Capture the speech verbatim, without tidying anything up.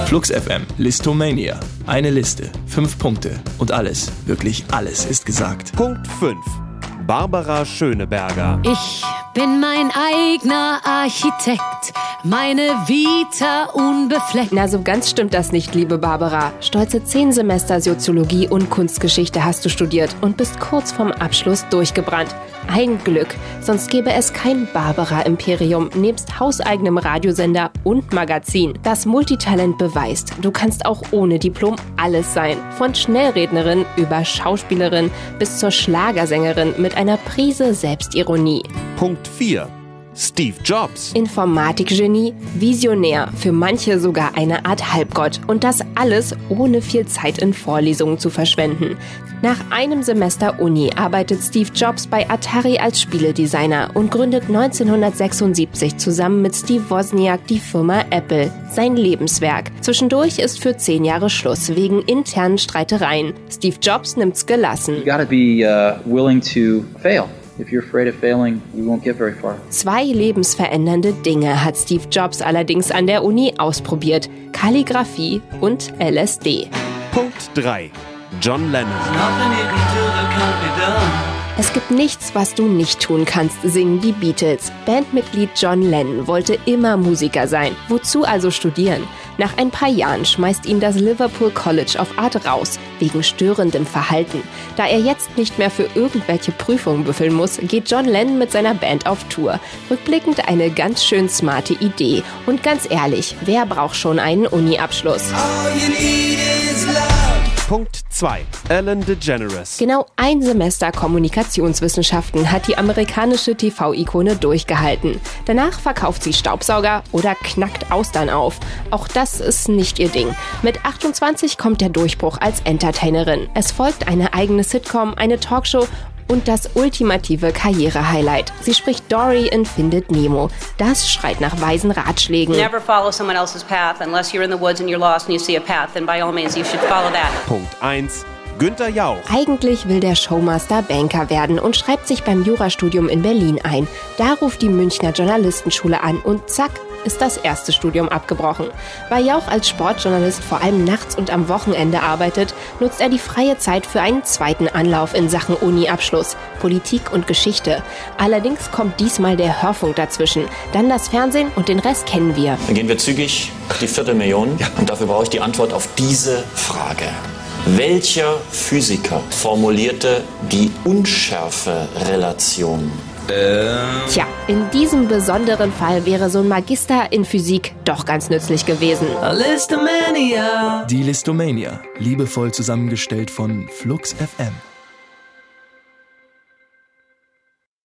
Flux F M, Listomania. Eine Liste, fünf Punkte und alles, wirklich alles ist gesagt. Punkt fünf. Barbara Schöneberger. Ich bin mein eigener Architekt, meine Vita unbefleckt. Na, so ganz stimmt das nicht, liebe Barbara. Stolze zehn Semester Soziologie und Kunstgeschichte hast du studiert und bist kurz vorm Abschluss durchgebrannt. Ein Glück, sonst gäbe es kein Barbara-Imperium nebst hauseigenem Radiosender und Magazin. Das Multitalent beweist, du kannst auch ohne Diplom alles sein. Von Schnellrednerin über Schauspielerin bis zur Schlagersängerin mit einer Prise Selbstironie. Punkt vier. Steve Jobs. Informatikgenie, Visionär, für manche sogar eine Art Halbgott. Und das alles ohne viel Zeit in Vorlesungen zu verschwenden. Nach einem Semester Uni arbeitet Steve Jobs bei Atari als Spieledesigner und gründet neunzehnhundertsechsundsiebzig zusammen mit Steve Wozniak die Firma Apple. Sein Lebenswerk. Zwischendurch ist für zehn Jahre Schluss wegen internen Streitereien. Steve Jobs nimmt's gelassen. You gotta be uh, willing to fail. If you're afraid of failing, you won't get very far. Zwei lebensverändernde Dinge hat Steve Jobs allerdings an der Uni ausprobiert. Kalligraphie und L S D. Punkt drei. John Lennon. Es gibt nichts, was du nicht tun kannst, singen die Beatles. Bandmitglied John Lennon wollte immer Musiker sein. Wozu also studieren? Nach ein paar Jahren schmeißt ihn das Liverpool College of Art raus, wegen störendem Verhalten. Da er jetzt nicht mehr für irgendwelche Prüfungen büffeln muss, geht John Lennon mit seiner Band auf Tour. Rückblickend eine ganz schön smarte Idee. Und ganz ehrlich, wer braucht schon einen Uni-Abschluss? Punkt zwei. Ellen DeGeneres. Genau ein Semester Kommunikationswissenschaften hat die amerikanische T V-Ikone durchgehalten. Danach verkauft sie Staubsauger oder knackt Austern auf. Auch das ist nicht ihr Ding. Mit achtundzwanzig kommt der Durchbruch als Entertainerin. Es folgt eine eigene Sitcom, eine Talkshow und das ultimative Karriere-Highlight. Sie spricht Dory in Findet Nemo. Das schreit nach weisen Ratschlägen. Never follow someone else's path unless you're in the woods and you're lost and you see a path, then by all means you should follow that. Punkt eins. Günther Jauch. Eigentlich will der Showmaster Banker werden und schreibt sich beim Jurastudium in Berlin ein. Da ruft die Münchner Journalistenschule an und zack, ist das erste Studium abgebrochen. Weil Jauch als Sportjournalist vor allem nachts und am Wochenende arbeitet, nutzt er die freie Zeit für einen zweiten Anlauf in Sachen Uni-Abschluss, Politik und Geschichte. Allerdings kommt diesmal der Hörfunk dazwischen, dann das Fernsehen und den Rest kennen wir. Dann gehen wir zügig auf die Viertelmillion und dafür brauche ich die Antwort auf diese Frage. Welcher Physiker formulierte die Unschärferelation? Tja, in diesem besonderen Fall wäre so ein Magister in Physik doch ganz nützlich gewesen. Die Listomania, liebevoll zusammengestellt von Flux F M.